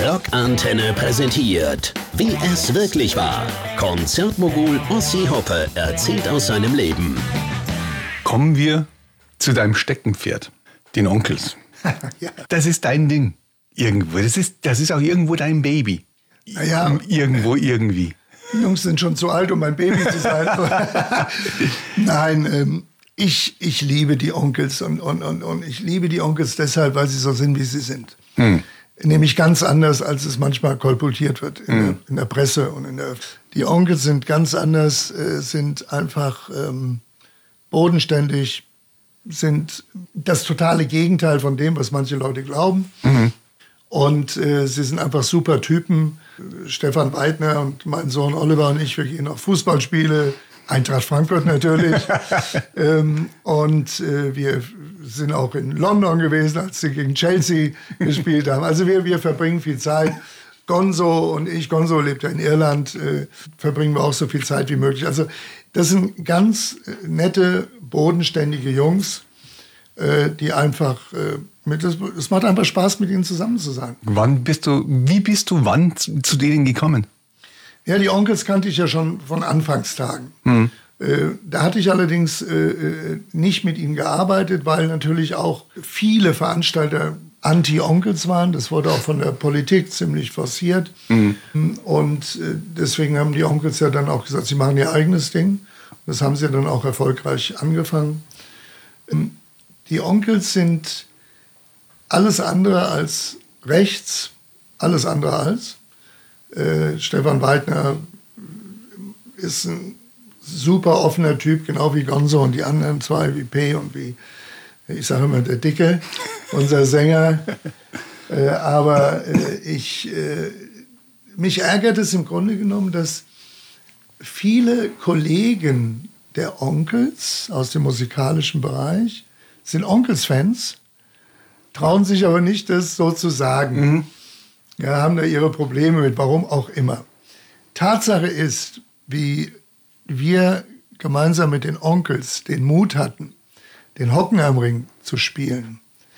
Rockantenne präsentiert, wie es wirklich war. Konzertmogul Ossi Hoppe erzählt aus seinem Leben. Kommen wir zu deinem Steckenpferd, den Onkels. Ja. Das ist dein Ding. Irgendwo. Das ist auch irgendwo dein Baby. Naja, Irgendwo, irgendwie. die Jungs sind schon zu alt, um mein Baby zu sein. Nein, ich liebe die Onkels und ich liebe die Onkels deshalb, weil sie so sind, wie sie sind. Nämlich ganz anders, als es manchmal kolportiert wird in der Presse und Die Onkels sind ganz anders, sind einfach bodenständig, sind das totale Gegenteil von dem, was manche Leute glauben. Und sie sind einfach super Typen. Stefan Weidner und mein Sohn Oliver und ich, wir gehen auf Fußballspiele, Eintracht Frankfurt natürlich. Wir sind auch in London gewesen, als sie gegen Chelsea gespielt haben. Also wir verbringen viel Zeit. Gonzo und ich, Gonzo lebt ja in Irland, verbringen wir auch so viel Zeit wie möglich. Also das sind ganz nette, bodenständige Jungs, die einfach, es macht einfach Spaß, mit ihnen zusammen zu sein. Wie bist du wann zu denen gekommen? Ja, die Onkels kannte ich ja schon von Anfangstagen. Da hatte ich allerdings nicht mit ihnen gearbeitet, weil natürlich auch viele Veranstalter Anti-Onkels waren. Das wurde auch von der Politik ziemlich forciert. Und deswegen haben die Onkels ja dann auch gesagt, sie machen ihr eigenes Ding. Das haben sie dann auch erfolgreich angefangen. Die Onkels sind alles andere als rechts, alles andere als. Stefan Weidner ist ein super offener Typ, genau wie Gonzo und die anderen zwei, wie P und wie, ich sage immer, der Dicke, unser Sänger. Mich ärgert es im Grunde genommen, dass viele Kollegen der Onkels aus dem musikalischen Bereich sind Onkels-Fans, trauen sich aber nicht, das so zu sagen. Ja, haben da ihre Probleme mit, warum auch immer. Tatsache ist, wie wir gemeinsam mit den Onkels den Mut hatten, den Hockenheimring zu spielen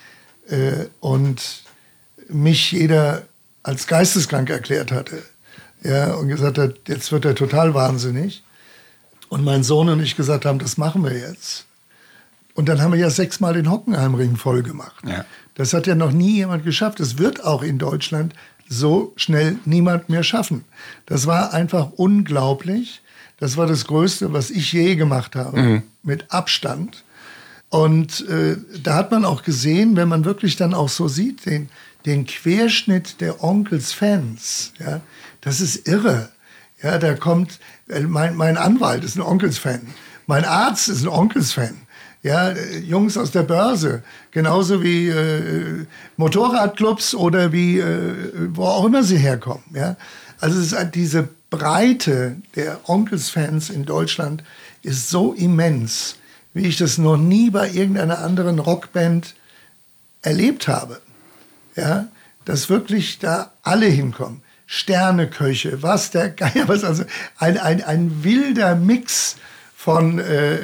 und mich jeder als geisteskrank erklärt hatte, ja, und gesagt hat, jetzt wird er total wahnsinnig. Und mein Sohn und ich gesagt haben, das machen wir jetzt. Und dann haben wir ja 6-mal den Hockenheimring voll gemacht. Ja. Das hat ja noch nie jemand geschafft. Es wird auch in Deutschland so schnell niemand mehr schaffen. Das war einfach unglaublich. Das war das Größte, was ich je gemacht habe, mit Abstand. Und da hat man auch gesehen, wenn man wirklich dann auch so sieht, den Querschnitt der Onkels-Fans, ja, das ist irre. Ja, da kommt, mein Anwalt ist ein Onkels-Fan, mein Arzt ist ein Onkels-Fan. Ja, Jungs aus der Börse, genauso wie Motorradclubs oder wie wo auch immer sie herkommen. Ja? Also es ist diese Breite der Onkels-Fans in Deutschland ist so immens, wie ich das noch nie bei irgendeiner anderen Rockband erlebt habe. Ja? Dass wirklich da alle hinkommen. Sterneköche, was der Geier, was also ein wilder Mix von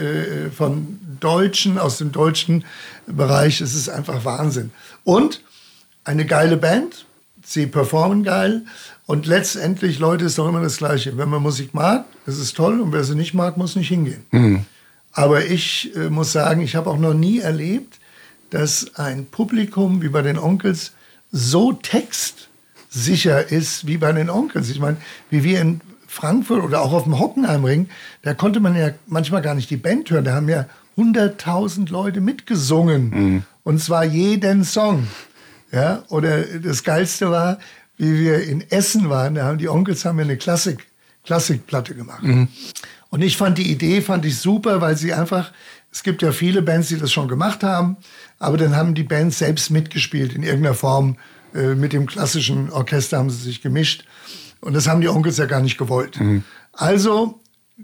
Deutschen, aus dem deutschen Bereich. Es ist einfach Wahnsinn. Und eine geile Band, sie performen geil und letztendlich, Leute, ist doch immer das Gleiche. Wenn man Musik mag, ist es toll und wer sie nicht mag, muss nicht hingehen. Aber ich muss sagen, ich habe auch noch nie erlebt, dass ein Publikum wie bei den Onkels so textsicher ist wie bei den Onkels. Ich meine, wie wir in Frankfurt oder auch auf dem Hockenheimring, da konnte man ja manchmal gar nicht die Band hören. Da haben ja 100.000 Leute mitgesungen. Und zwar jeden Song. Ja? Oder das Geilste war, wie wir in Essen waren, da haben die Onkels ja eine Klassikplatte gemacht. Und ich fand die Idee super, weil sie einfach, es gibt ja viele Bands, die das schon gemacht haben, aber dann haben die Bands selbst mitgespielt in irgendeiner Form. Mit dem klassischen Orchester haben sie sich gemischt. Und das haben die Onkels ja gar nicht gewollt. Also,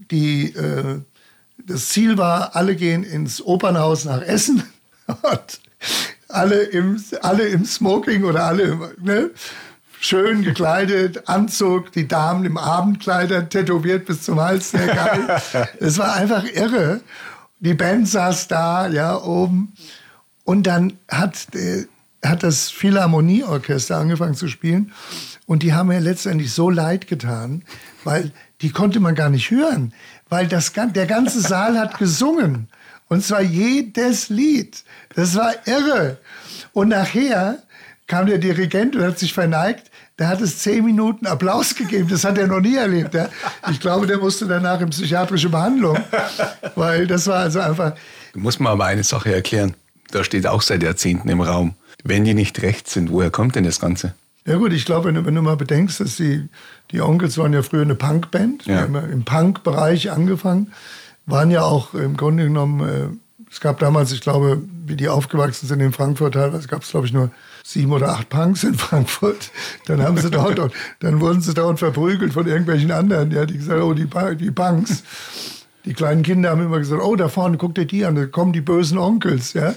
das Ziel war, alle gehen ins Opernhaus nach Essen und alle im Smoking oder alle schön gekleidet, Anzug, die Damen im Abendkleider, tätowiert bis zum Hals, sehr geil. Es war einfach irre. Die Band saß da, ja, oben. Und dann hat hat das Philharmonieorchester angefangen zu spielen. Und die haben mir letztendlich so leid getan, weil die konnte man gar nicht hören. Weil der ganze Saal hat gesungen. Und zwar jedes Lied. Das war irre. Und nachher kam der Dirigent und hat sich verneigt. Der hat es 10 Minuten Applaus gegeben. Das hat er noch nie erlebt. Ja? Ich glaube, der musste danach in psychiatrische Behandlung. Weil das war also einfach... Du musst mir aber eine Sache erklären. Da steht auch seit Jahrzehnten im Raum. Wenn die nicht recht sind, woher kommt denn das Ganze? Ja gut, ich glaube, wenn du mal bedenkst, dass die Onkels waren ja früher eine Punkband. Ja. Die haben im Punk-Bereich angefangen. Waren ja auch im Grunde genommen... Es gab damals, ich glaube, wie die aufgewachsen sind in Frankfurt, teilweise gab es, glaube ich, nur 7 oder 8 Punks in Frankfurt. Dann wurden sie dort verprügelt von irgendwelchen anderen, ja, die gesagt, oh, die Punks. Die kleinen Kinder haben immer gesagt, oh, da vorne, guck dir die an, da kommen die bösen Onkels, ja.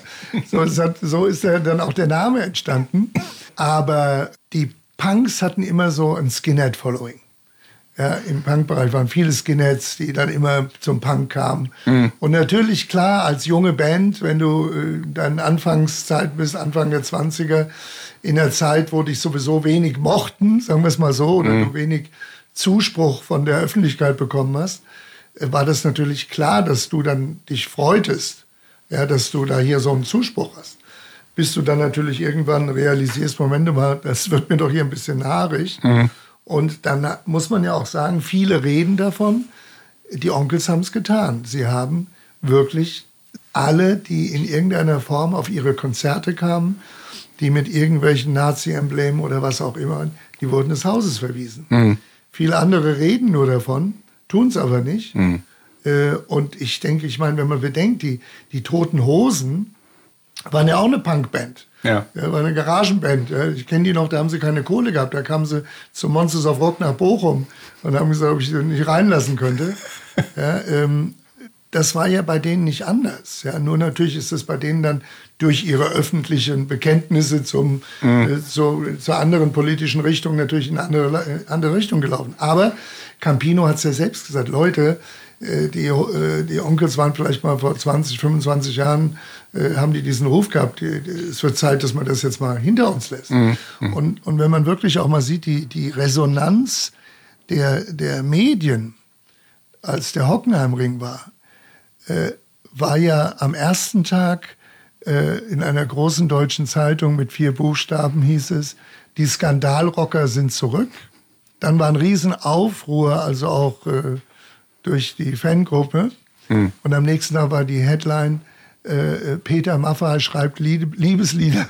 So ist dann auch der Name entstanden. Aber die Punks hatten immer so ein Skinhead-Following. Ja, im Punkbereich waren viele Skinheads, die dann immer zum Punk kamen. Mhm. Und natürlich, klar, als junge Band, wenn du dann Anfangszeit bist, Anfang der 20er, in der Zeit, wo dich sowieso wenig mochten, sagen wir es mal so, oder du wenig Zuspruch von der Öffentlichkeit bekommen hast, war das natürlich klar, dass du dann dich freutest, ja, dass du da hier so einen Zuspruch hast. Bis du dann natürlich irgendwann realisierst, Moment mal, das wird mir doch hier ein bisschen haarig. Mhm. Und dann muss man ja auch sagen, viele reden davon, die Onkels haben es getan. Sie haben wirklich alle, die in irgendeiner Form auf ihre Konzerte kamen, die mit irgendwelchen Nazi-Emblemen oder was auch immer, die wurden des Hauses verwiesen. Mhm. Viele andere reden nur davon, tun es aber nicht. Mhm. Und ich meine, wenn man bedenkt, die Toten Hosen waren ja auch eine Punkband. Ja, war eine Garagenband. Ja. Ich kenne die noch, da haben sie keine Kohle gehabt. Da kamen sie zum Monsters of Rock nach Bochum und haben gesagt, ob ich sie nicht reinlassen könnte. Ja, das war ja bei denen nicht anders. Ja. Nur natürlich ist es bei denen dann durch ihre öffentlichen Bekenntnisse zur anderen politischen Richtung natürlich in eine andere Richtung gelaufen. Aber Campino hat es ja selbst gesagt, Leute, die Onkels waren vielleicht mal vor 20, 25 Jahren, haben die diesen Ruf gehabt, es wird Zeit, dass man das jetzt mal hinter uns lässt. Mhm. Und wenn man wirklich auch mal sieht, die Resonanz der Medien, als der Hockenheimring war ja am ersten Tag in einer großen deutschen Zeitung mit 4 Buchstaben hieß es, die Skandalrocker sind zurück. Dann war ein Riesenaufruhr, also auch durch die Fangruppe. Mhm. Und am nächsten Tag war die Headline, Peter Maffay schreibt Liebeslieder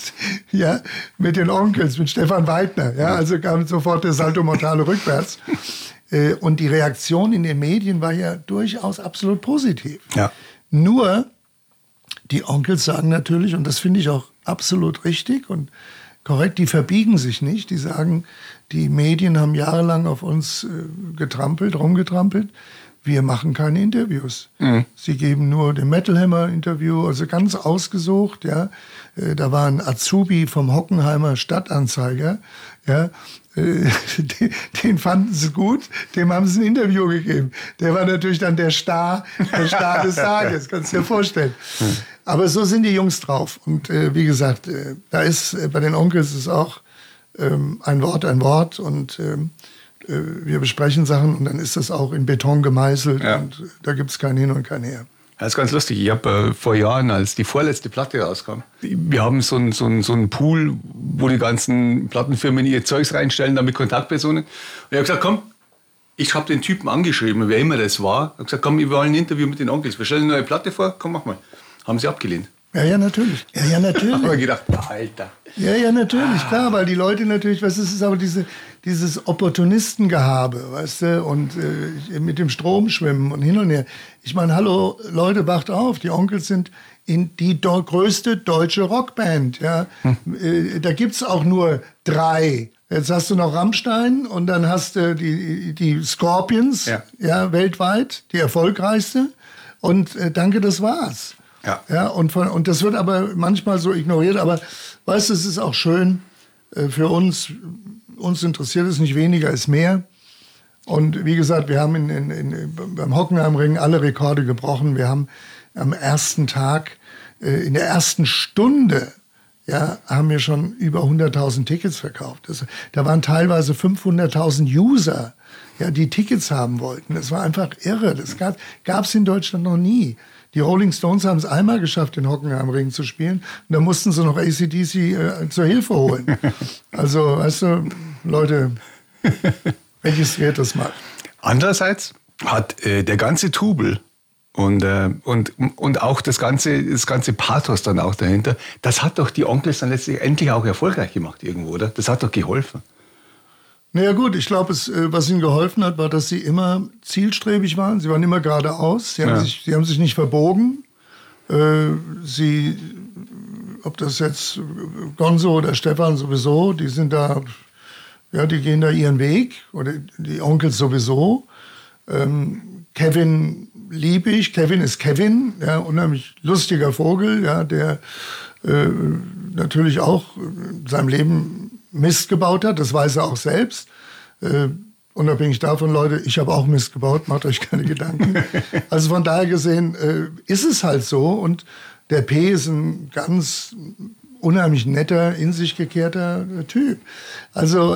mit den Onkels, mit Stefan Weidner. Ja, also kam sofort der Salto Mortale rückwärts. Und die Reaktion in den Medien war ja durchaus absolut positiv. Ja. Nur, die Onkels sagen natürlich, und das finde ich auch absolut richtig und korrekt, die verbiegen sich nicht. Die sagen, die Medien haben jahrelang auf uns rumgetrampelt. Wir machen keine Interviews. Mhm. Sie geben nur den Metal Hammer Interview, also ganz ausgesucht. Ja. Da war ein Azubi vom Hockenheimer Stadtanzeiger. Ja. Den fanden sie gut, dem haben sie ein Interview gegeben. Der war natürlich dann der Star des Tages, kannst du dir vorstellen. Mhm. Aber so sind die Jungs drauf. Und wie gesagt, da ist bei den Onkels ist auch ein Wort. Und wir besprechen Sachen und dann ist das auch in Beton gemeißelt. Ja. Und da gibt es kein Hin und kein Her. Das ist ganz lustig. Ich habe vor Jahren, als die vorletzte Platte rauskam, wir haben so einen Pool, wo die ganzen Plattenfirmen ihr Zeugs reinstellen, dann mit Kontaktpersonen. Und ich habe gesagt, komm, ich habe den Typen angeschrieben, wer immer das war. Ich habe gesagt, komm, wir wollen ein Interview mit den Onkels. Wir stellen eine neue Platte vor, komm, mach mal. Haben sie abgelehnt. Ja, natürlich. Ja, natürlich. Da habe ich gedacht, Alter. Ja, natürlich, klar, weil die Leute natürlich, was ist aber dieses Opportunistengehabe, weißt du, und mit dem Strom schwimmen und hin und her. Ich meine, hallo, Leute, wacht auf, die Onkels sind die größte deutsche Rockband, ja. Da gibt's auch nur 3. Jetzt hast du noch Rammstein und dann hast du die Scorpions, ja, weltweit, die erfolgreichste. Und danke, das war's. Ja, und das wird aber manchmal so ignoriert. Aber weißt du, es ist auch schön für uns. Uns interessiert es nicht, weniger ist mehr. Und wie gesagt, wir haben beim Hockenheimring alle Rekorde gebrochen. Wir haben am ersten Tag, in der ersten Stunde, ja, haben wir schon über 100.000 Tickets verkauft. Da waren teilweise 500.000 User, ja, die Tickets haben wollten. Das war einfach irre. Das gab es in Deutschland noch nie. Die Rolling Stones haben es einmal geschafft, den Hockenheimring zu spielen. Und da mussten sie noch AC/DC zur Hilfe holen. Also, weißt du, Leute, registriert das mal. Andererseits hat der ganze Trubel und auch das ganze Pathos dann auch dahinter, das hat doch die Onkels dann letztendlich auch erfolgreich gemacht irgendwo, oder? Das hat doch geholfen. Naja gut, ich glaube, was ihnen geholfen hat, war, dass sie immer zielstrebig waren. Sie waren immer geradeaus. Sie haben sich nicht verbogen. Ob das jetzt Gonzo oder Stefan sowieso, die sind da, ja, die gehen da ihren Weg. Oder die Onkels sowieso. Kevin liebe ich. Kevin ist Kevin, ja, unheimlich lustiger Vogel, ja, der natürlich auch in seinem Leben Mist gebaut hat, das weiß er auch selbst. Unabhängig davon, Leute, ich habe auch Mist gebaut, macht euch keine Gedanken. Also von daher gesehen ist es halt so. Und der P ist ein ganz unheimlich netter, in sich gekehrter Typ. Also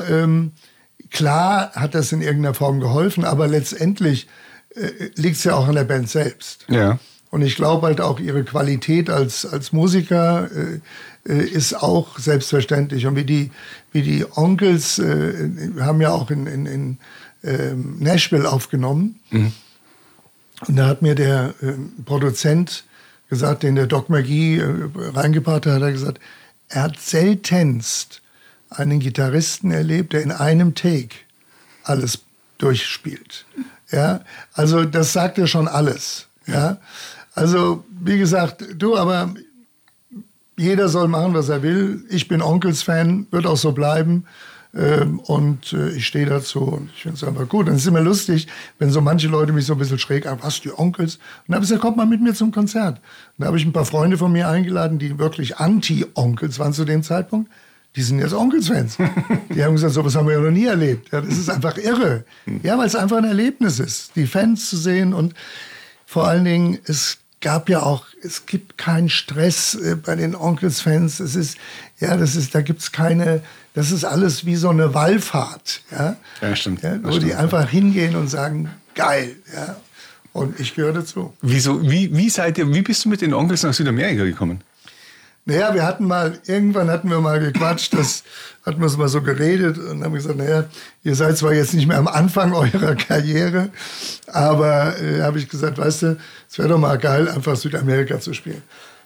klar hat das in irgendeiner Form geholfen, aber letztendlich liegt es ja auch an der Band selbst. Ja. Und ich glaube halt auch, ihre Qualität als Musiker ist auch selbstverständlich. Und wie die Onkels haben ja auch in Nashville aufgenommen. Mhm. Und da hat mir der Produzent gesagt, den der Doc McGee reingebracht hat, gesagt, er hat seltenst einen Gitarristen erlebt, der in einem Take alles durchspielt. Ja, also das sagt ja schon alles. Ja, also wie gesagt, aber jeder soll machen, was er will. Ich bin Onkels-Fan, wird auch so bleiben. Und ich stehe dazu und ich finde es einfach gut. Und es ist immer lustig, wenn so manche Leute mich so ein bisschen schräg an, was, die Onkels? Und dann habe ich gesagt, kommt mal mit mir zum Konzert. Und da habe ich ein paar Freunde von mir eingeladen, die wirklich Anti-Onkels waren zu dem Zeitpunkt. Die sind jetzt Onkels-Fans. Die haben gesagt, sowas haben wir ja noch nie erlebt. Ja, das ist einfach irre. Ja, weil es einfach ein Erlebnis ist, die Fans zu sehen. Und vor allen Dingen, es gibt keinen Stress bei den Onkels-Fans. Da gibt's keine, das ist alles wie so eine Wallfahrt. Ja, ja stimmt. Ja, wo die einfach hingehen und sagen, geil. Ja, und ich gehöre dazu. Wie bist du mit den Onkels nach Südamerika gekommen? Naja, irgendwann hatten wir mal gequatscht, hatten wir mal so geredet und haben gesagt, naja, ihr seid zwar jetzt nicht mehr am Anfang eurer Karriere, aber habe ich gesagt, weißt du, es wäre doch mal geil, einfach Südamerika zu spielen.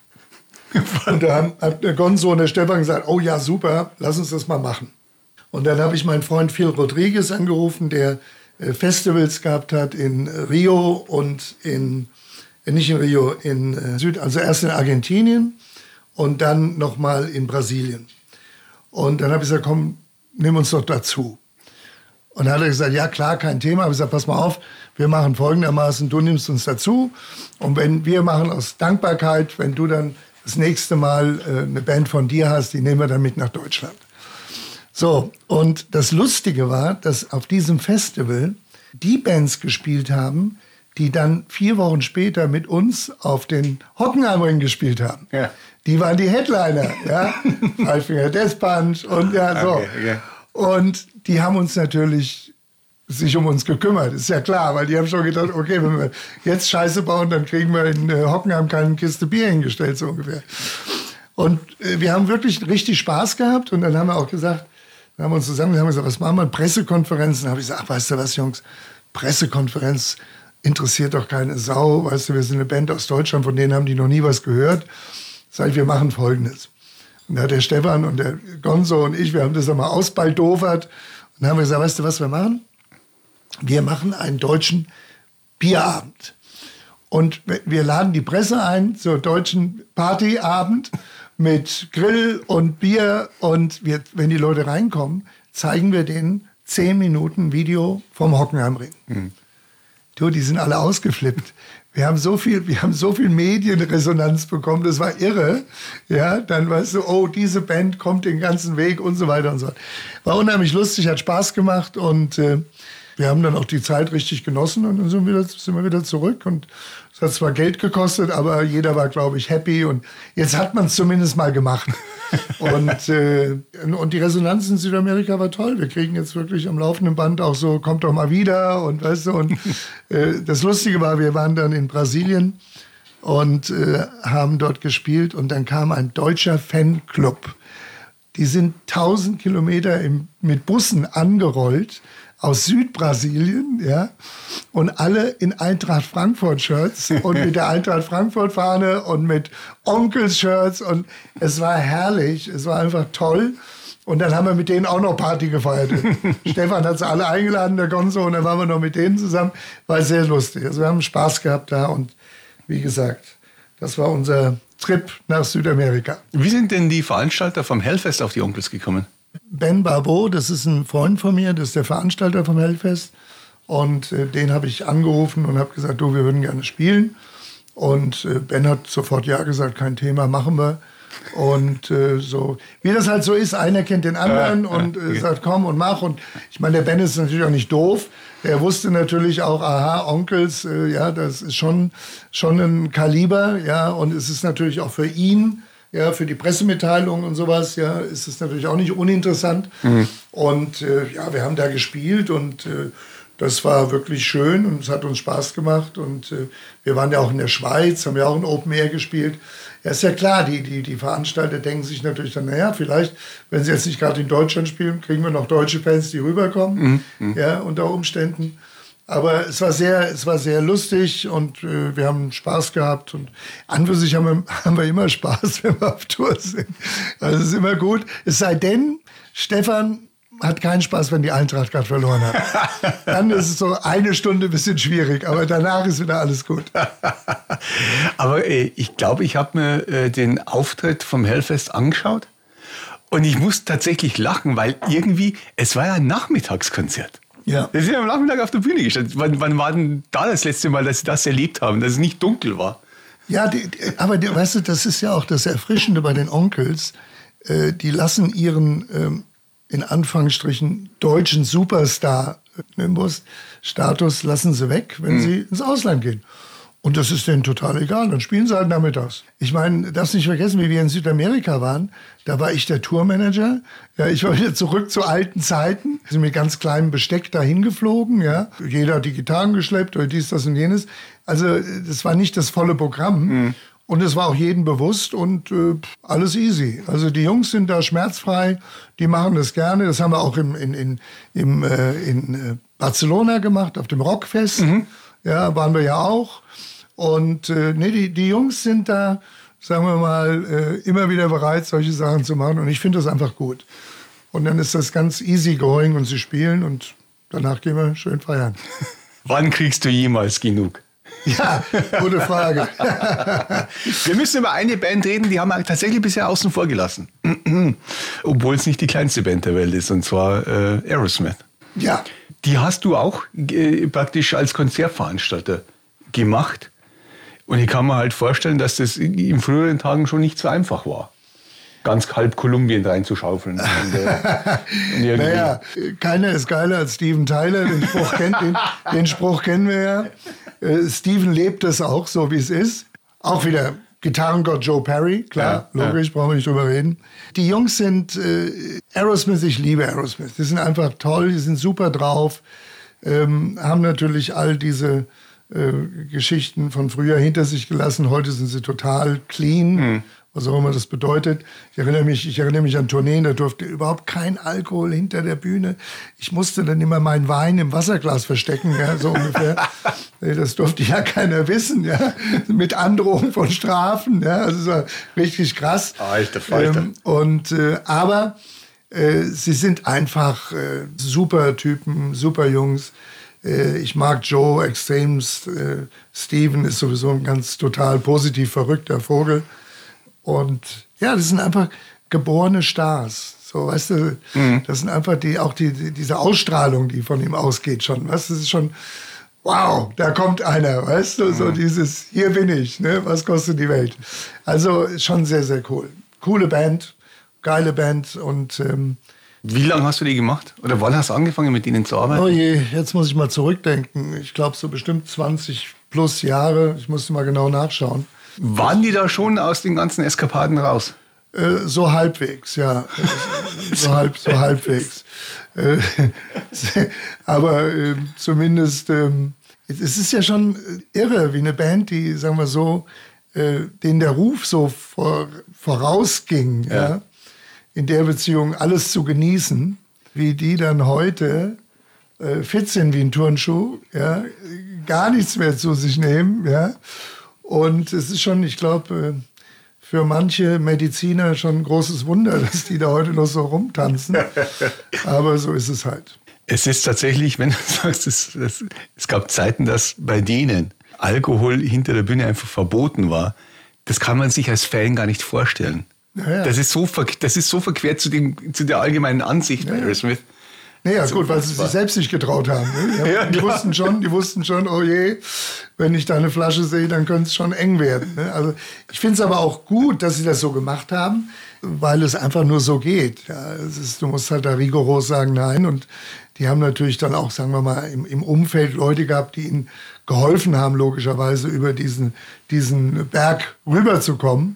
Und da hat der Gonzo und der Stefan gesagt, oh ja, super, lass uns das mal machen. Und dann habe ich meinen Freund Phil Rodriguez angerufen, der Festivals gehabt hat in Rio und also erst in Argentinien und dann nochmal in Brasilien. Und dann habe ich gesagt, komm, nimm uns doch dazu. Und dann hat er gesagt, ja klar, kein Thema. Aber ich gesagt, pass mal auf, wir machen folgendermaßen, du nimmst uns dazu. Und wir machen aus Dankbarkeit, wenn du dann das nächste Mal eine Band von dir hast, die nehmen wir dann mit nach Deutschland. So, und das Lustige war, dass auf diesem Festival die Bands gespielt haben, die dann 4 Wochen später mit uns auf den Hockenheimring gespielt haben. Ja. Die waren die Headliner, ja. Five Finger Death Punch und ja, so. Okay. Und die haben uns natürlich sich um uns gekümmert, ist ja klar, weil die haben schon gedacht, okay, wenn wir jetzt Scheiße bauen, dann kriegen wir in Hockenheim keine Kiste Bier hingestellt, so ungefähr. Und wir haben wirklich richtig Spaß gehabt und dann haben wir auch gesagt, dann haben wir uns zusammen gesagt, was machen wir? Pressekonferenzen. Dann habe ich gesagt, ach, weißt du was, Jungs, Pressekonferenz interessiert doch keine Sau, weißt du, wir sind eine Band aus Deutschland, von denen haben die noch nie was gehört. Sag ich, wir machen Folgendes. Und da hat der Stefan und der Gonzo und ich, wir haben das einmal ausbaldowert und dann haben wir gesagt, weißt du, was wir machen? Wir machen einen deutschen Bierabend. Und wir laden die Presse ein zur deutschen Partyabend mit Grill und Bier. Und wenn die Leute reinkommen, zeigen wir denen 10 Minuten Video vom Hockenheimring. Mhm. Du, die sind alle ausgeflippt. Wir haben so viel Medienresonanz bekommen, das war irre. Ja, dann weißt du, oh, diese Band kommt den ganzen Weg und so weiter und so fort. War unheimlich lustig, hat Spaß gemacht und wir haben dann auch die Zeit richtig genossen und dann sind wir wieder zurück. Und es hat zwar Geld gekostet, aber jeder war, glaube ich, happy. Und jetzt hat man es zumindest mal gemacht. Und die Resonanz in Südamerika war toll. Wir kriegen jetzt wirklich am laufenden Band auch so, kommt doch mal wieder. Und weißt du, und das Lustige war, wir waren dann in Brasilien und haben dort gespielt. Und dann kam ein deutscher Fanclub. Die sind 1000 Kilometer mit Bussen angerollt aus Südbrasilien, ja, und alle in Eintracht Frankfurt-Shirts und mit der Eintracht Frankfurt-Fahne und mit Onkels-Shirts und es war herrlich, es war einfach toll. Und dann haben wir mit denen auch noch Party gefeiert. Stefan hat sie alle eingeladen, der Gonzo, und dann waren wir noch mit denen zusammen. War sehr lustig. Also wir haben Spaß gehabt da und wie gesagt, das war unser Trip nach Südamerika. Wie sind denn die Veranstalter vom Hellfest auf die Onkels gekommen? Ben Barbeau, das ist ein Freund von mir, das ist der Veranstalter vom Hellfest. Und den habe ich angerufen und habe gesagt, du, wir würden gerne spielen. Und Ben hat sofort ja gesagt, kein Thema, machen wir. Und so, wie das halt so ist, einer kennt den anderen und sagt, komm und mach. Und ich meine, der Ben ist natürlich auch nicht doof. Er wusste natürlich auch, aha, Onkels, ja, das ist schon ein Kaliber, ja. Und es ist natürlich auch für ihn, ja, für die Pressemitteilung und sowas, ja, ist es natürlich auch nicht uninteressant. Mhm. Und ja, wir haben da gespielt und das war wirklich schön und es hat uns Spaß gemacht. Und wir waren ja auch in der Schweiz, haben ja auch ein Open Air gespielt. Ja, ist ja klar, die Veranstalter denken sich natürlich dann, naja, vielleicht, wenn sie jetzt nicht gerade in Deutschland spielen, kriegen wir noch deutsche Fans, die rüberkommen, ja, unter Umständen. Aber es war sehr lustig und wir haben Spaß gehabt. Und an und für sich haben wir immer Spaß, wenn wir auf Tour sind. Also es ist immer gut. Es sei denn, Stefan hat keinen Spaß, wenn die Eintracht gerade verloren hat. Dann ist es so eine Stunde ein bisschen schwierig, aber danach ist wieder alles gut. Aber ich glaube, ich habe mir den Auftritt vom Hellfest angeschaut und ich muss tatsächlich lachen, weil irgendwie, es war ja ein Nachmittagskonzert. Ja. Wir sind am Nachmittag auf der Bühne gestanden. Wann war denn da das letzte Mal, dass Sie das erlebt haben, dass es nicht dunkel war? Ja, aber weißt du, das ist ja auch das Erfrischende bei den Onkels. Die lassen ihren in Anführungsstrichen deutschen Superstar-Status lassen sie weg, wenn sie ins Ausland gehen. Und das ist denen total egal. Dann spielen sie halt nachmittags. Ich meine, darfst nicht vergessen, wie wir in Südamerika waren. Da war ich der Tourmanager. Ja, ich war wieder zurück zu alten Zeiten. Wir sind mit ganz kleinem Besteck dahin geflogen. Ja. Jeder hat die Gitarren geschleppt oder dies, das und jenes. Also das war nicht das volle Programm. Und es war auch jedem bewusst und alles easy. Also die Jungs sind da schmerzfrei, die machen das gerne. Das haben wir auch in Barcelona gemacht, auf dem Rockfest. Ja, waren wir ja auch. Und die Jungs sind da, sagen wir mal, immer wieder bereit, solche Sachen zu machen. Und ich finde das einfach gut. Und dann ist das ganz easy going und sie spielen und danach gehen wir schön feiern. Wann kriegst du jemals genug? Ja, gute Frage. Wir müssen über eine Band reden, die haben wir tatsächlich bisher außen vor gelassen. Obwohl es nicht die kleinste Band der Welt ist, und zwar Aerosmith. Ja. Die hast du auch praktisch als Konzertveranstalter gemacht. Und ich kann mir halt vorstellen, dass das in früheren Tagen schon nicht so einfach war. Ganz halb Kolumbien reinzuschaufeln. Naja, keiner ist geiler als Steven Tyler. Den Spruch kennen wir ja. Steven lebt es auch, so wie es ist. Auch wieder Gitarrengott Joe Perry, klar, ja, logisch, brauchen wir nicht drüber reden. Die Jungs sind Aerosmith, ich liebe Aerosmith. Die sind einfach toll, die sind super drauf, haben natürlich all diese Geschichten von früher hinter sich gelassen. Heute sind sie total clean, was auch immer das bedeutet. Ich erinnere mich an Tourneen, da durfte überhaupt kein Alkohol hinter der Bühne. Ich musste dann immer meinen Wein im Wasserglas verstecken, ja, so ungefähr. Das durfte ja keiner wissen, ja, mit Androhung von Strafen. Ja, also es war richtig krass. Alter Falter. Aber sie sind einfach super Typen, super Jungs. Ich mag Joe extremst. Steven ist sowieso ein ganz total positiv verrückter Vogel. Und ja, das sind einfach geborene Stars. So, weißt du, das sind einfach diese Ausstrahlung, die von ihm ausgeht schon. Weißt du, das ist schon, wow, da kommt einer, weißt du, so dieses, hier bin ich, ne, was kostet die Welt? Also schon sehr, sehr cool. Coole Band, geile Band und Wie lange hast du die gemacht? Oder wann hast du angefangen, mit ihnen zu arbeiten? Oh je, jetzt muss ich mal zurückdenken. Ich glaube, so bestimmt 20 plus Jahre. Ich musste mal genau nachschauen. Waren die da schon aus den ganzen Eskapaden raus? So halbwegs, ja. so halbwegs. Aber zumindest, es ist ja schon irre, wie eine Band, die, sagen wir so, denen der Ruf so vorausging, ja, in der Beziehung alles zu genießen, wie die dann heute fit sind wie ein Turnschuh, ja, gar nichts mehr zu sich nehmen, ja. Und es ist schon, ich glaube, für manche Mediziner schon ein großes Wunder, dass die da heute noch so rumtanzen. Aber so ist es halt. Es ist tatsächlich, wenn du sagst, es gab Zeiten, dass bei denen Alkohol hinter der Bühne einfach verboten war. Das kann man sich als Fan gar nicht vorstellen. Ja. Das ist so verquert zu der allgemeinen Ansicht bei Aerosmith. Naja, gut, weil sie sich selbst nicht getraut haben. Ne? Ja, die wussten schon, oh je, wenn ich da eine Flasche sehe, dann könnte es schon eng werden. Ne? Also ich finde es aber auch gut, dass sie das so gemacht haben, weil es einfach nur so geht. Ja, du musst halt da rigoros sagen, nein. Und die haben natürlich dann auch, sagen wir mal, im Umfeld Leute gehabt, die ihnen geholfen haben, logischerweise über diesen Berg rüberzukommen.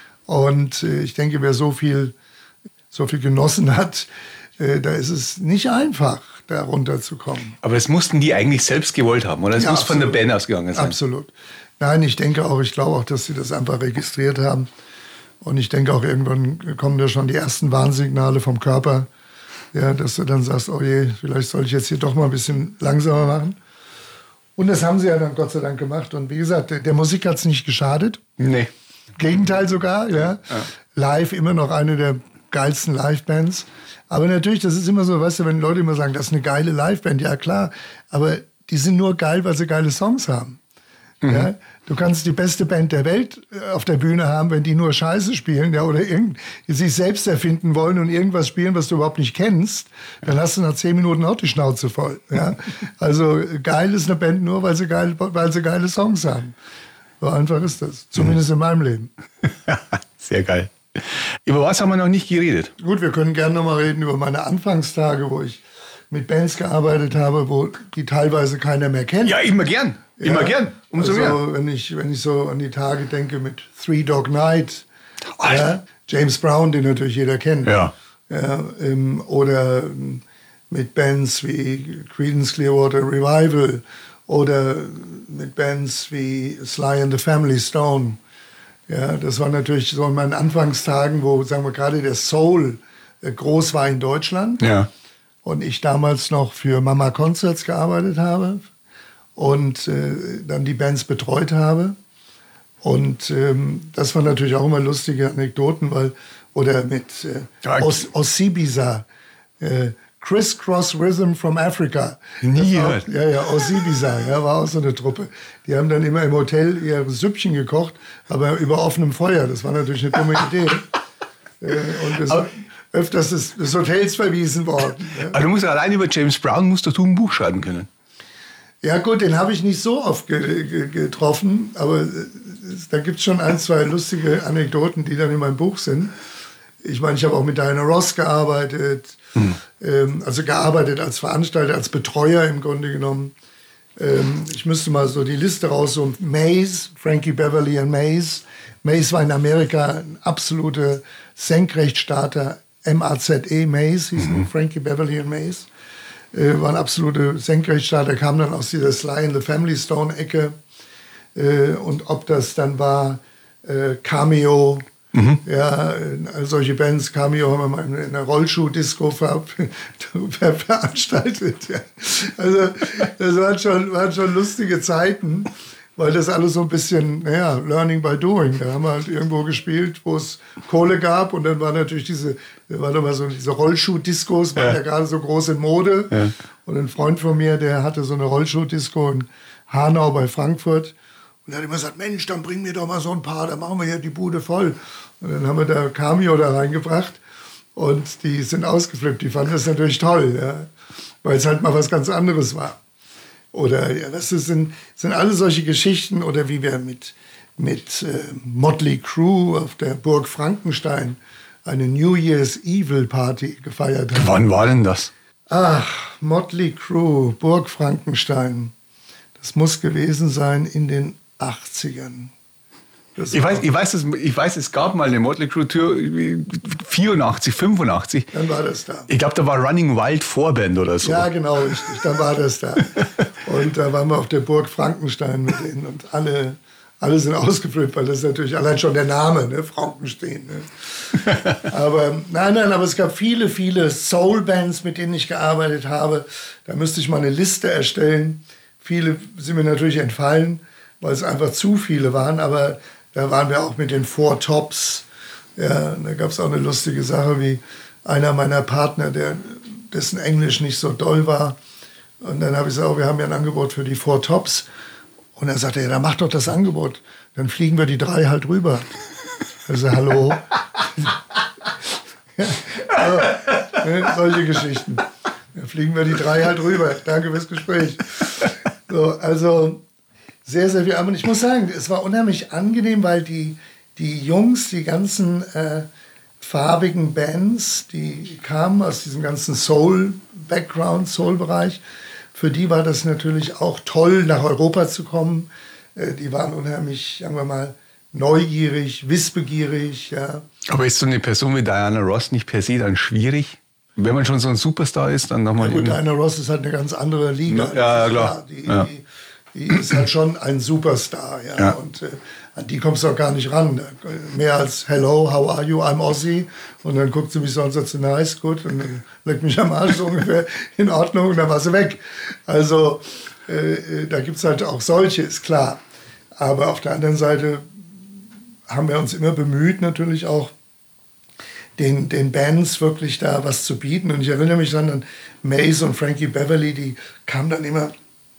Und ich denke, wer so viel genossen hat, da ist es nicht einfach, da runterzukommen. Aber es mussten die eigentlich selbst gewollt haben, oder? Es muss von der Band ausgegangen sein. Absolut. Nein, ich glaube auch, dass sie das einfach registriert haben. Und ich denke auch, irgendwann kommen da schon die ersten Warnsignale vom Körper, ja, dass du dann sagst, oh je, vielleicht soll ich jetzt hier doch mal ein bisschen langsamer machen. Und das haben sie ja dann Gott sei Dank gemacht. Und wie gesagt, der Musik hat es nicht geschadet. Nee. Gegenteil sogar, ja. Live immer noch eine der geilsten Livebands. Aber natürlich, das ist immer so, weißt du, wenn Leute immer sagen, das ist eine geile Liveband, ja klar, aber die sind nur geil, weil sie geile Songs haben. Mhm. Ja? Du kannst die beste Band der Welt auf der Bühne haben, wenn die nur Scheiße spielen, ja, oder sich selbst erfinden wollen und irgendwas spielen, was du überhaupt nicht kennst, dann hast du nach 10 Minuten auch die Schnauze voll. Ja? Also geil ist eine Band nur, weil sie geile Songs haben. So einfach ist das, zumindest in meinem Leben. Sehr geil. Über was haben wir noch nicht geredet? Gut, wir können gerne noch mal reden über meine Anfangstage, wo ich mit Bands gearbeitet habe, wo die teilweise keiner mehr kennt. Ja, immer gern. Immer gern. Umso mehr. Wenn ich so an die Tage denke mit Three Dog Night, ja, James Brown, den natürlich jeder kennt. Ja. Ja, oder mit Bands wie Creedence Clearwater Revival oder mit Bands wie Sly and the Family Stone. Ja, das war natürlich so in meinen Anfangstagen, wo, sagen wir, gerade der Soul groß war in Deutschland. Ja. Und ich damals noch für Mama Concerts gearbeitet habe und dann die Bands betreut habe. Und das waren natürlich auch immer lustige Anekdoten, oder mit Osibiza, Criss-Cross Rhythm from Africa. Nie gehört. Ja, Osibiza, ja, war auch so eine Truppe. Die haben dann immer im Hotel ihr Süppchen gekocht, aber über offenem Feuer. Das war natürlich eine dumme Idee. Und das öfters des Hotels verwiesen worden. Ja. Aber du musst allein über James Brown ein Buch schreiben können. Ja gut, den habe ich nicht so oft getroffen, aber da gibt es schon 1, 2 lustige Anekdoten, die dann in meinem Buch sind. Ich meine, ich habe auch mit Diana Ross gearbeitet, also gearbeitet als Veranstalter, als Betreuer im Grunde genommen. Ich müsste mal so die Liste raus, so Maze, Frankie Beverly und Maze. Maze war in Amerika ein absoluter Senkrechtstarter, M-A-Z-E, Maze hieß Frankie Beverly und Maze. Waren absolute Senkrechtstarter, kamen dann aus dieser Sly and the Family Stone Ecke. Und ob das dann war Cameo, ja, solche Bands, Cameo haben wir mal in einer Rollschuh-Disco veranstaltet. Ja. Also das waren schon lustige Zeiten, weil das alles so ein bisschen, Learning by Doing. Da haben wir halt irgendwo gespielt, wo es Kohle gab und dann war natürlich diese Rollschuh-Discos, waren ja gerade so groß in Mode. Ja. Und ein Freund von mir, der hatte so eine Rollschuh-Disco in Hanau bei Frankfurt. Und er hat immer gesagt, Mensch, dann bring mir doch mal so ein paar, dann machen wir hier die Bude voll. Und dann haben wir da Cameo da reingebracht und die sind ausgeflippt. Die fanden das natürlich toll, ja, weil es halt mal was ganz anderes war. Oder das sind alle solche Geschichten. Oder wie wir mit Motley Crue auf der Burg Frankenstein eine New Year's Evil Party gefeiert haben. Wann war denn das? Ach, Motley Crue, Burg Frankenstein. Das muss gewesen sein in den 80ern. Ich weiß, es gab mal eine Motley Crue Tour 84, 85. Dann war das da. Ich glaube, da war Running Wild Vorband oder so. Ja, genau, richtig. Dann war das da. Und da waren wir auf der Burg Frankenstein mit denen und alle sind ausgeflippt, weil das ist natürlich allein schon der Name, ne? Frankenstein. Ne? Aber aber es gab viele, viele Soul-Bands, mit denen ich gearbeitet habe. Da müsste ich mal eine Liste erstellen. Viele sind mir natürlich entfallen, weil es einfach zu viele waren, aber da waren wir auch mit den Four Tops. Ja, da gab es auch eine lustige Sache, wie einer meiner Partner, dessen Englisch nicht so doll war. Und dann habe ich gesagt, wir haben ja ein Angebot für die Four Tops. Und er sagte, ja, dann mach doch das Angebot. Dann fliegen wir die 3 halt rüber. Also, hallo. Also, solche Geschichten. Dann fliegen wir die 3 halt rüber. Danke fürs Gespräch. So, also sehr, sehr viel. Aber ich muss sagen, es war unheimlich angenehm, weil die Jungs, die ganzen farbigen Bands, die kamen aus diesem ganzen Soul-Background, Soul-Bereich. Für die war das natürlich auch toll, nach Europa zu kommen. Die waren unheimlich, sagen wir mal, neugierig, wissbegierig. Ja. Aber ist so eine Person wie Diana Ross nicht per se dann schwierig? Wenn man schon so ein Superstar ist, dann nochmal... Ja, gut, Diana Ross ist halt eine ganz andere Liga. Ja, klar. Die ist halt schon ein Superstar. Ja. Ja. Und an die kommst du auch gar nicht ran. Mehr als Hello, how are you, I'm Ozzy. Und dann guckt sie mich so und sagt, nice, gut. Und dann leckt mich am Arsch so ungefähr, in Ordnung. Und dann war sie weg. Also da gibt es halt auch solche, ist klar. Aber auf der anderen Seite haben wir uns immer bemüht, natürlich auch den Bands wirklich da was zu bieten. Und ich erinnere mich dann an Mace und Frankie Beverly, die kamen dann immer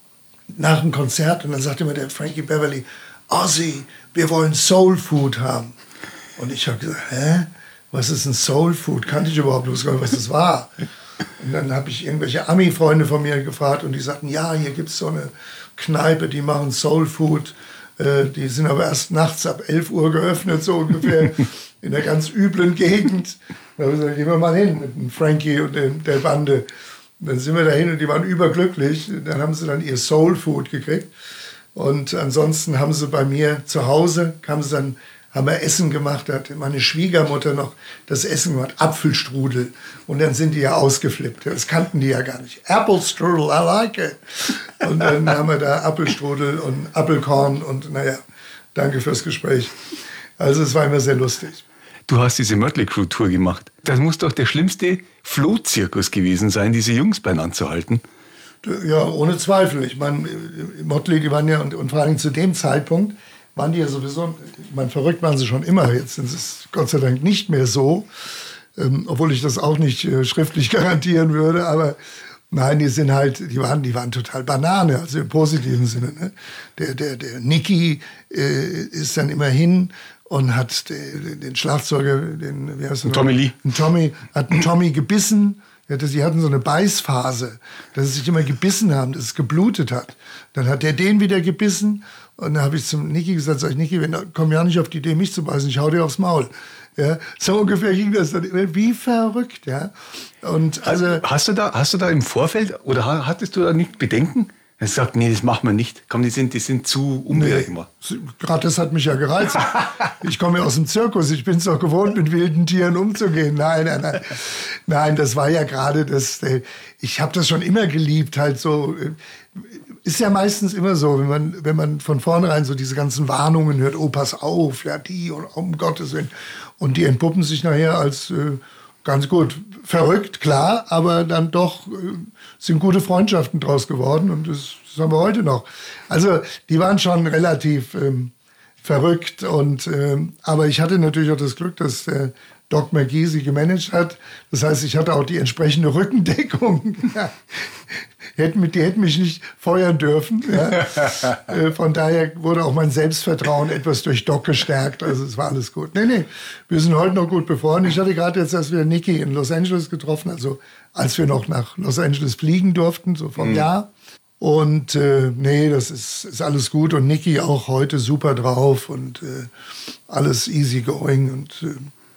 nach dem Konzert und dann sagte immer der Frankie Beverly, Ozzy, wir wollen Soul Food haben. Und ich habe gesagt, hä? Was ist ein Soul Food? Kannte ich überhaupt nicht, was das war. Und dann habe ich irgendwelche Ami-Freunde von mir gefragt und die sagten, ja, hier gibt es so eine Kneipe, die machen Soul Food. Die sind aber erst nachts ab 11 Uhr geöffnet, so ungefähr, in einer ganz üblen Gegend. Da habe ich gesagt, gehen wir mal hin mit dem Frankie und der Bande. Und dann sind wir dahin und die waren überglücklich. Dann haben sie dann ihr Soul Food gekriegt. Und ansonsten haben sie bei mir zu Hause, haben wir Essen gemacht, da hat meine Schwiegermutter noch das Essen gemacht, Apfelstrudel. Und dann sind die ja ausgeflippt. Das kannten die ja gar nicht. Apple Strudel, I like it. Und dann haben wir da Apfelstrudel und Apfelkorn und naja, danke fürs Gespräch. Also es war immer sehr lustig. Du hast diese Motley Crue Tour gemacht. Das muss doch der schlimmste Flohzirkus gewesen sein, diese Jungs beieinander zu halten. Ja, ohne Zweifel. Ich meine, Motley, die waren ja, und vor allem zu dem Zeitpunkt, waren die ja sowieso, ich meine, verrückt waren sie schon immer. Jetzt ist es Gott sei Dank nicht mehr so, obwohl ich das auch nicht schriftlich garantieren würde. Aber nein, die waren total Banane, also im positiven Sinne. Ne? Der Nicky ist dann immer hin und hat den Schlagzeuger, wie heißt der? Tommy Lee. Hat einen Tommy gebissen. Sie hatten so eine Beißphase, dass sie sich immer gebissen haben, dass es geblutet hat. Dann hat der den wieder gebissen und dann habe ich zum Nicky gesagt, Nicky, komm ja nicht auf die Idee, mich zu beißen, ich hau dir aufs Maul. Ja, so ungefähr ging das dann immer, wie verrückt. Ja. Und also hast du da im Vorfeld oder hattest du da nicht Bedenken? Er sagt, nee, das machen wir nicht. Komm, die sind zu unberechenbar. Nee, gerade das hat mich ja gereizt. Ich komme ja aus dem Zirkus. Ich bin es doch gewohnt, mit wilden Tieren umzugehen. Nein, das war ja gerade das. Ich habe das schon immer geliebt, halt so. Ist ja meistens immer so, wenn man von vornherein so diese ganzen Warnungen hört, oh, pass auf, ja, die und um Gottes Willen. Und die entpuppen sich nachher als ganz gut verrückt, klar, aber dann doch sind gute Freundschaften draus geworden und das haben wir heute noch. Also die waren schon relativ verrückt aber ich hatte natürlich auch das Glück, dass Doc McGhee sie gemanagt hat. Das heißt, ich hatte auch die entsprechende Rückendeckung. Die hätten mich nicht feuern dürfen. Ja. Von daher wurde auch mein Selbstvertrauen etwas durch Doc gestärkt. Also es war alles gut. Nee, wir sind heute noch gut befreundet. Ich hatte gerade jetzt erst wieder Nicky in Los Angeles getroffen. Also als wir noch nach Los Angeles fliegen durften, so vom Jahr. Und das ist alles gut. Und Nicky auch heute super drauf und alles easy going. Und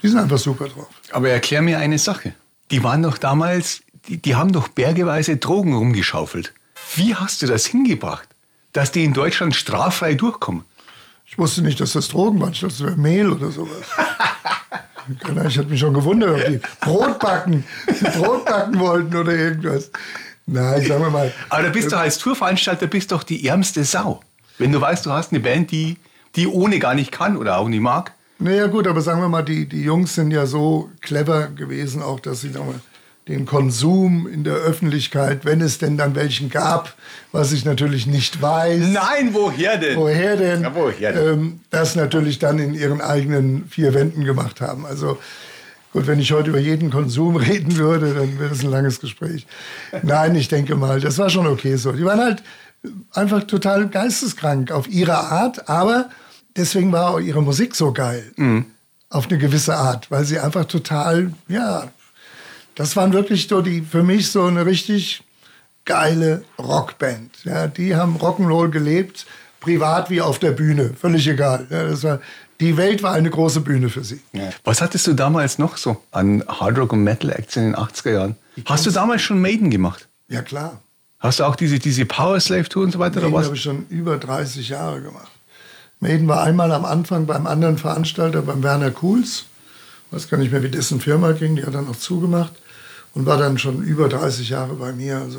Die sind einfach super drauf. Aber erklär mir eine Sache. Die waren doch damals, die haben doch bergeweise Drogen rumgeschaufelt. Wie hast du das hingebracht, dass die in Deutschland straffrei durchkommen? Ich wusste nicht, dass das Drogen waren. Ich dachte, das wäre Mehl oder sowas. Ich hatte mich schon gewundert, ob die Brot backen wollten oder irgendwas. Nein, sagen wir mal. Aber da bist du als Tourveranstalter bist doch die ärmste Sau. Wenn du weißt, du hast eine Band, die ohne gar nicht kann oder auch nicht mag. Naja gut, aber sagen wir mal, die Jungs sind ja so clever gewesen, auch dass sie, sagen wir, den Konsum in der Öffentlichkeit, wenn es denn dann welchen gab, was ich natürlich nicht weiß. Nein, woher denn? Woher denn? Ja, woher denn? Das natürlich dann in ihren eigenen vier Wänden gemacht haben. Also gut, wenn ich heute über jeden Konsum reden würde, dann wäre das ein langes Gespräch. Nein, ich denke mal, das war schon okay so. Die waren halt einfach total geisteskrank auf ihre Art, aber deswegen war auch ihre Musik so geil. Mhm. Auf eine gewisse Art, weil sie einfach total, ja, das waren wirklich so für mich so eine richtig geile Rockband. Ja, die haben Rock'n'Roll gelebt, privat wie auf der Bühne, völlig egal. Ja, die Welt war eine große Bühne für sie. Ja. Was hattest du damals noch so an Hardrock und Metal Acts in den 80er Jahren? Hast du damals schon Maiden gemacht? Ja, klar. Hast du auch diese Power Slave Tour und so weiter? Maiden habe ich schon über 30 Jahre gemacht. Maiden war einmal am Anfang beim anderen Veranstalter, beim Werner Kuhls. Ich weiß gar nicht mehr, wie dessen Firma ging, die hat dann auch zugemacht. Und war dann schon über 30 Jahre bei mir. Also,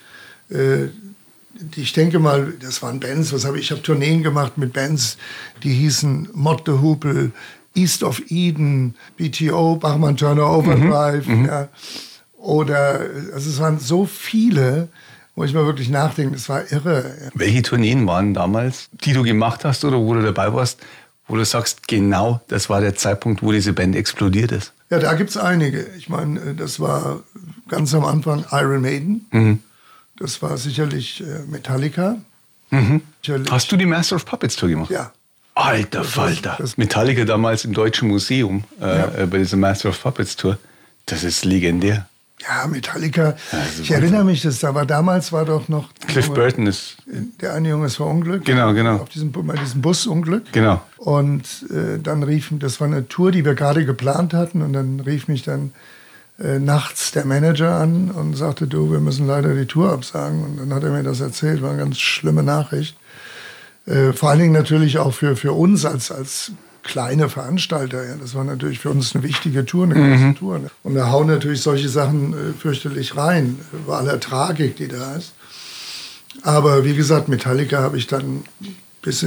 ich denke mal, das waren Bands, ich habe Tourneen gemacht mit Bands, die hießen Mott the Hoople, East of Eden, BTO, Bachmann Turner Overdrive. Ja. Oder, also es waren so viele, wo ich mal wirklich nachdenke, das war irre. Ja. Welche Tourneen waren damals, die du gemacht hast oder wo du dabei warst, wo du sagst, genau, das war der Zeitpunkt, wo diese Band explodiert ist? Ja, da gibt es einige. Ich meine, das war ganz am Anfang Iron Maiden. Mhm. Das war sicherlich Metallica. Mhm. Hast du die Master of Puppets Tour gemacht? Ja. Alter Falter. Metallica damals im Deutschen Museum bei dieser Master of Puppets Tour. Das ist legendär. Ja, Metallica. Ich erinnere mich, damals war doch noch... Cliff Burton ist... Der eine Junge ist verunglückt. Genau. Bei diesem Busunglück. Genau. Und dann das war eine Tour, die wir gerade geplant hatten. Und dann rief mich dann nachts der Manager an und sagte, du, wir müssen leider die Tour absagen. Und dann hat er mir das erzählt. War eine ganz schlimme Nachricht. Vor allen Dingen natürlich auch für uns als kleine Veranstalter. Ja. Das war natürlich für uns eine wichtige Tour, eine große Tour. Ne? Und da hauen natürlich solche Sachen fürchterlich rein, bei aller Tragik, die da ist. Aber wie gesagt, Metallica habe ich dann bis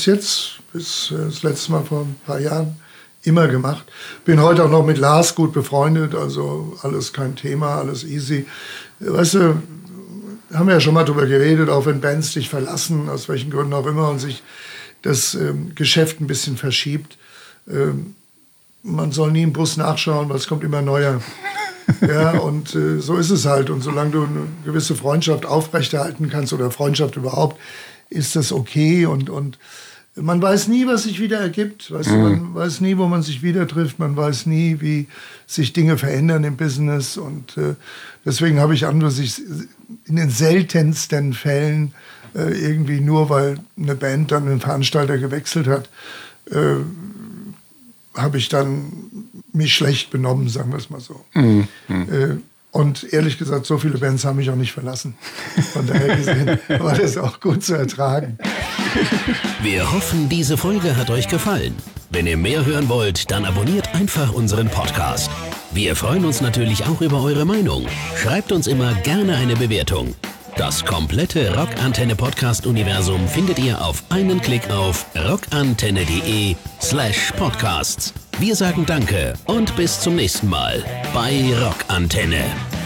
das letzte Mal vor ein paar Jahren immer gemacht. Bin heute auch noch mit Lars gut befreundet, also alles kein Thema, alles easy. Weißt du, haben wir ja schon mal drüber geredet, auch wenn Bands dich verlassen, aus welchen Gründen auch immer, und sich das Geschäft ein bisschen verschiebt. Man soll nie im Bus nachschauen, weil es kommt immer neuer. Ja, und so ist es halt. Und solange du eine gewisse Freundschaft aufrechterhalten kannst oder Freundschaft überhaupt, ist das okay. Und man weiß nie, was sich wieder ergibt. Weißt du, man weiß nie, wo man sich wieder trifft. Man weiß nie, wie sich Dinge verändern im Business. Und deswegen habe ich sich in den seltensten Fällen irgendwie nur, weil eine Band dann einen Veranstalter gewechselt hat, habe ich dann mich schlecht benommen, sagen wir es mal so. Und ehrlich gesagt, so viele Bands haben mich auch nicht verlassen. Von daher gesehen war das auch gut zu ertragen. Wir hoffen, diese Folge hat euch gefallen. Wenn ihr mehr hören wollt, dann abonniert einfach unseren Podcast. Wir freuen uns natürlich auch über eure Meinung. Schreibt uns immer gerne eine Bewertung. Das komplette Rockantenne-Podcast-Universum findet ihr auf einen Klick auf rockantenne.de/podcasts. Wir sagen Danke und bis zum nächsten Mal bei Rockantenne.